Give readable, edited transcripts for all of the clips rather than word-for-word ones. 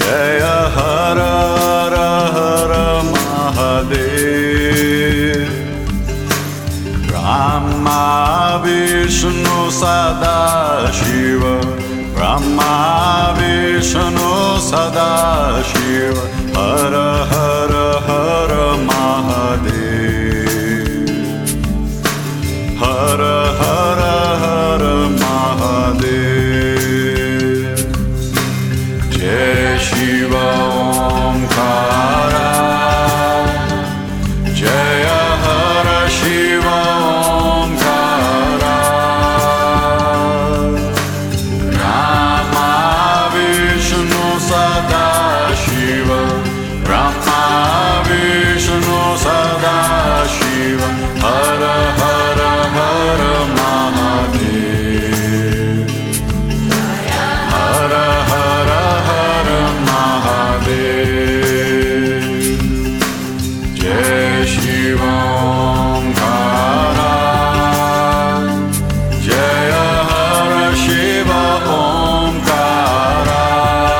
Jaya Hara Hara Hara Mahadev. Brahma Vishnu Sadashiva, Brahma Vishnu Sadashiva, Hara Hara Hara Mahadev. Hara Hara Hara Mahadev. Jai Shiva Omkara, Jaya Hara Shiva Omkara. Brahma Vishnu Sadashiva, Brahma Vishnu Sadashiva, Hara Hara Hara Mahadev. Hara Hara Hara Mahadev. Jai Shiva Omkara, Jaya Hara Shiva Omkara.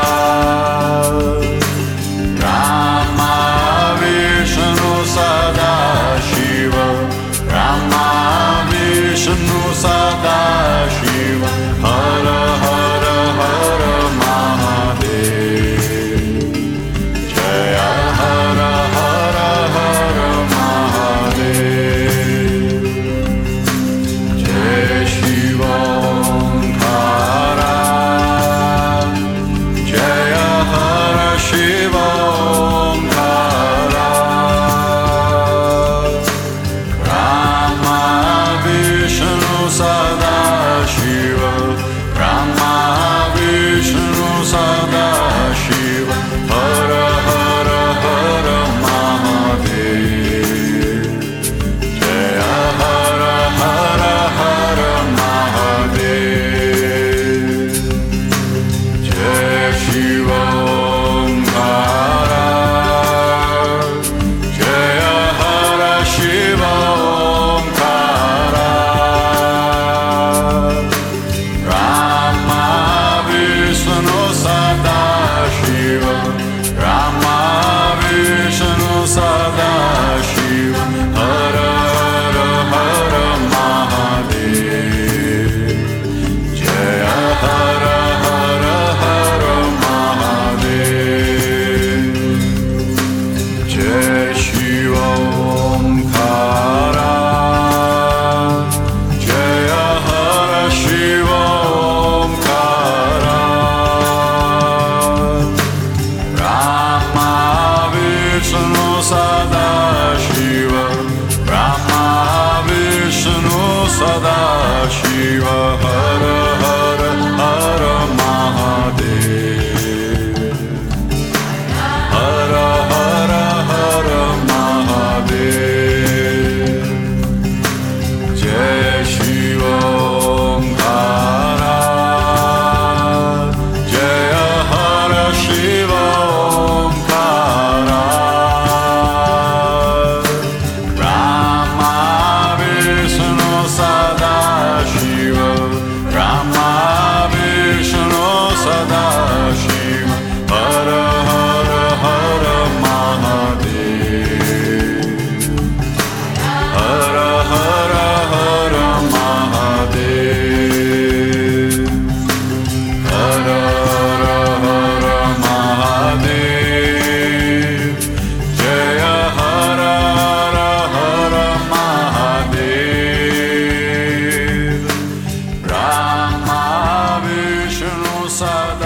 Brahma Vishnu Sadashiva, Brahma Vishnu Sadashiva, Hara Hara Hara Mahadev. Jaya Hara Hara Hara Mahadev. Jai Shiva Omkara, Jaya Hara Shiva Omkara. Brahma Vishnu Sadashiva, Brahma Vishnu Sadashiva, Hara Hara Hara Mahadev. Jaya Hara Hara Hara Mahadev. Jai Shiva Omkara, Jaya Hara Shiva Omkara. Brahma Vishnu Sadashiva, Brahma Vishnu Sadashiva, Hara Hara Hara Mahadev. Jaya Hara Hara Hara Mahadev. Jai Shiva Omkara, Jaya Hara Shiva Omkara. Brahma Vishnu Sadashiva, Brahma Vishnu Sadashiva, Hara Hara Hara Mahadev. Hara Hara Hara Mahadev. Jai Shiva Omkara, Jaya Hara Shiva Omkara. Brahma Vishnu Sadashiva, Brahma Vishnu Sadashiva, Hara Hara Hara Mahadev. Hara Hara Hara Mahadev. Hara Hara Hara Mahadev. Jaya Hara Hara Hara Mahadev. Brahma Vishnu Sada